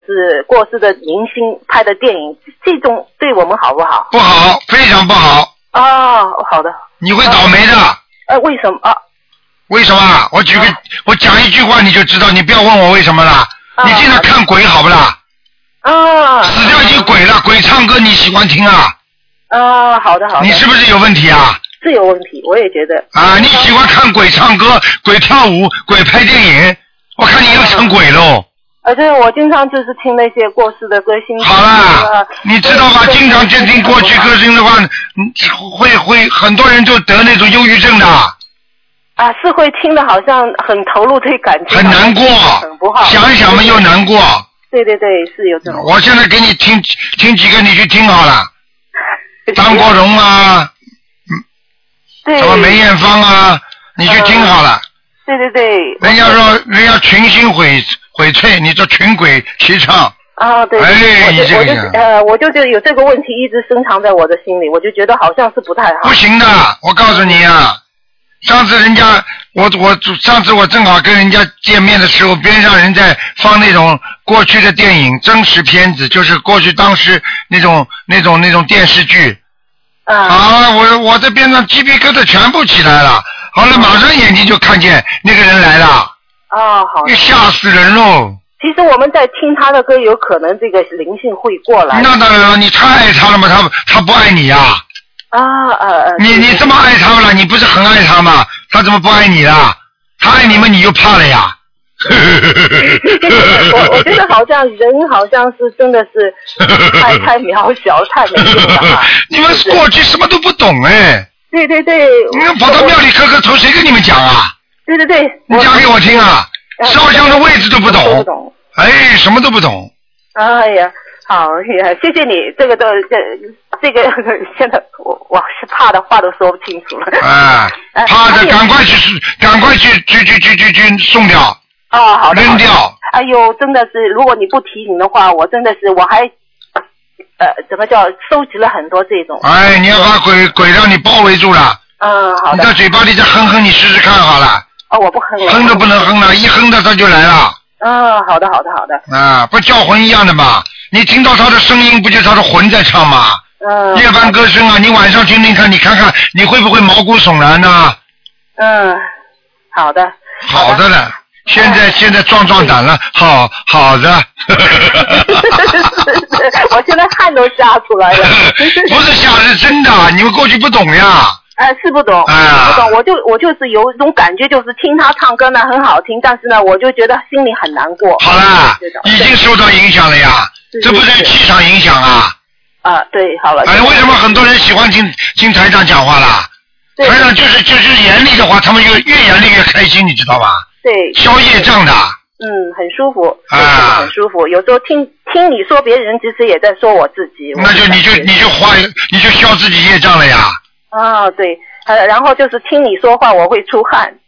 是过世的明星拍的电影，这种对我们好不好？ 不好，非常不好。 好的。 你会倒霉的。 为什么啊？ 为什么？我讲一句话你就知道，你不要问我为什么了。你经常看鬼好不啦？死掉已经鬼了，鬼唱歌你喜欢听啊？ 好的。 你是不是有问题啊？ 是有问题，我也觉得。 你喜欢看鬼唱歌、鬼跳舞、鬼拍电影，我看你又成鬼喽。 对，我经常就是听那些过世的歌星。 好啦，你知道吧？经常听过去歌星的话，会很多人就得那种忧郁症的。 是会听的，好像很投入对感情。 很难过， 很不好。想一想嘛又难过。 对，是有这种。 我现在给你听几个，你去听好了。张国荣啊， 对。 什么梅艳芳啊，你去听好了。 对。 人家说人家群星荟萃，你这群鬼齐唱。 对。 你这个我就有这个问题一直深藏在我的心里，我就觉得好像是不太好。 不行的，我告诉你啊。上次上次我正好跟人家见面的时候，边上人在放那种过去的电影真实片子，就是过去当时那种电视剧。我在边上鸡皮疙瘩全部起来了。好了，马上眼睛就看见那个人来了。 好的。 吓死人喽！ 其实我们在听他的歌，有可能这个灵性会过来。 那当然了，你太爱他了吗？他不爱你呀？你这么爱他了，你不是很爱他吗？他怎么不爱你了？他爱你们，你就怕了呀？ 我觉得好像人好像是真的是太渺小，太没用了。 你们过去什么都不懂哎。 对。 你们跑到庙里磕头，谁跟你们讲啊？ 对。 你讲给我听啊！烧香的位置都不懂。什么都不懂。 哎呀。好，谢谢你，这个现在我是怕的话都说不清楚了。怕的赶快去送掉。 好的。 扔掉。 哎呦，真的是，如果你不提醒的话，我真的是我还怎么叫收集了很多这种。 你要把鬼让你包围住了。 好的。 你在嘴巴里再哼哼，你试试看好了。 我不哼了。 哼都不能哼了，一哼的他就来了。 好的。 不叫魂一样的嘛。你听到他的声音，不就是他的魂在唱吗？夜半歌声啊，你晚上听听看，你看看你会不会毛骨悚然呢？ 好的。 好的了，现在壮胆了，好的。 我现在汗都吓出来了。 不是吓，是真的，你们过去不懂呀。 是不懂，我就是有一种感觉，就是听他唱歌呢很好听，但是呢，我就觉得心里很难过。 好了，已经受到影响了呀，这不是气场影响啊。 对，好了。 为什么很多人喜欢听台长讲话啦？台长就是严厉的话，他们越严厉越开心，你知道吧？ 对。 消业障的。 很舒服。很舒服。有时候听你说别人，其实也在说我自己。 那就你就消自己业障了呀。 对，然后就是听你说话，我会出汗。